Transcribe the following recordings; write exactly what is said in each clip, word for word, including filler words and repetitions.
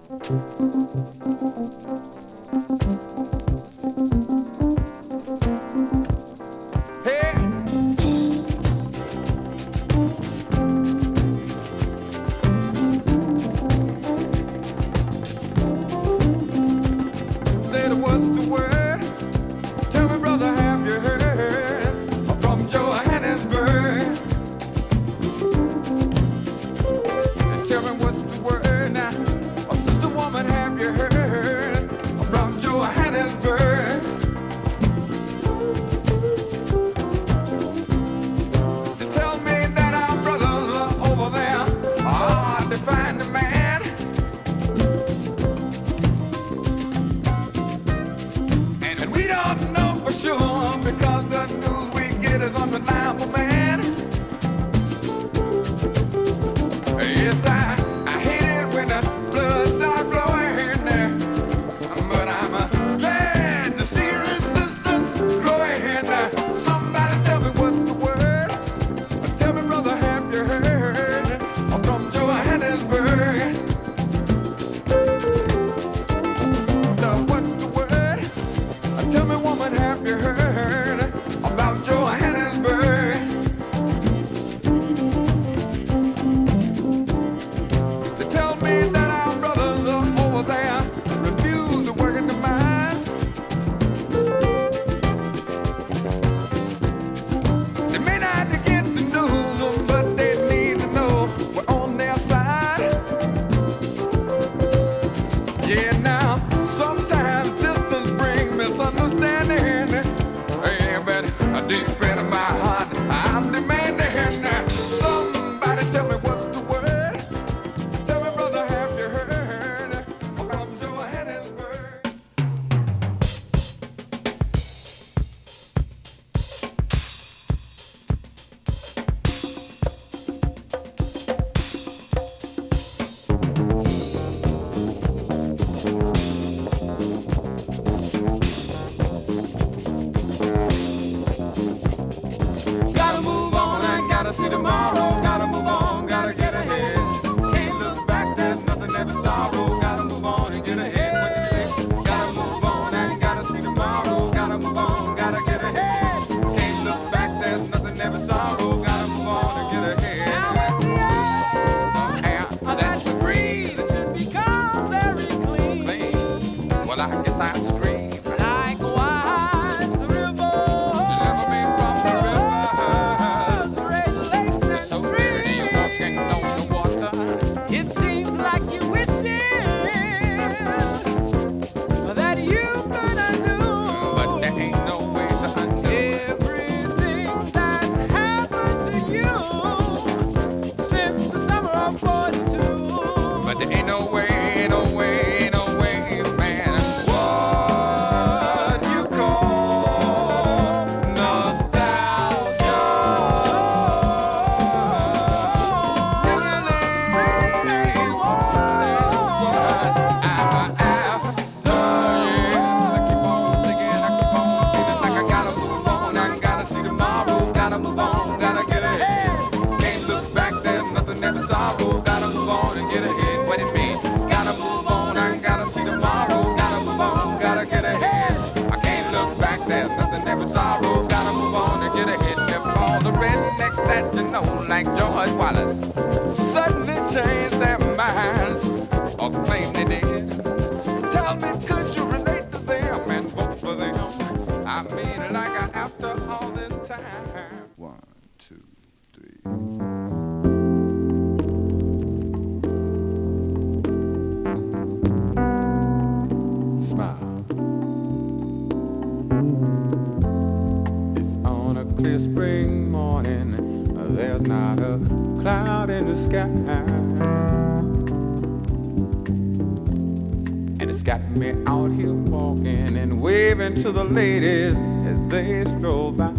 To the ladies as they stroll by,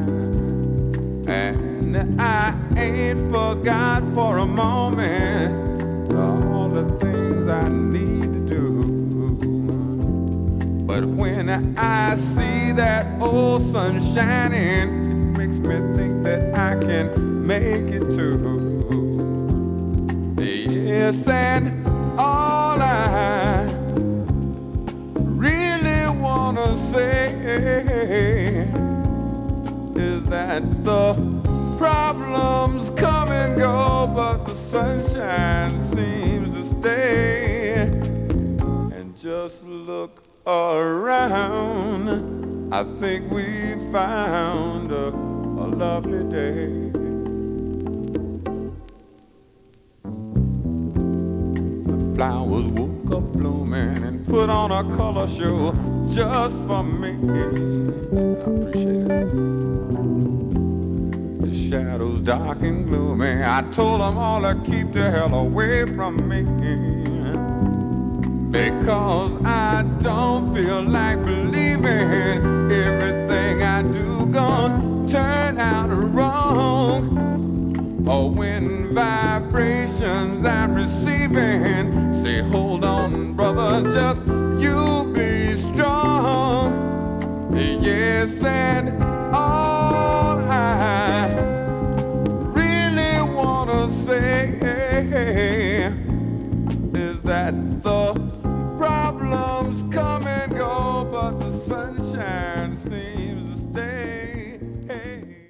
and I ain't forgot for a moment all the things I need to do. But when I see that old sun shining, it makes me think that I can make it too. Yes, and all I the problems come and go, but the sunshine seems to stay. And just look around, I think we found a, a lovely day. The flowers woke up blooming and put on a color show just for me. I appreciate it. The shadows dark and gloomy, I told them all to keep the hell away from me, because I don't feel like believing everything I do gonna turn out wrong. Or when vibrations I'm receiving say, hold on, brother, just you be strong. Yes, and all I really wanna say is that the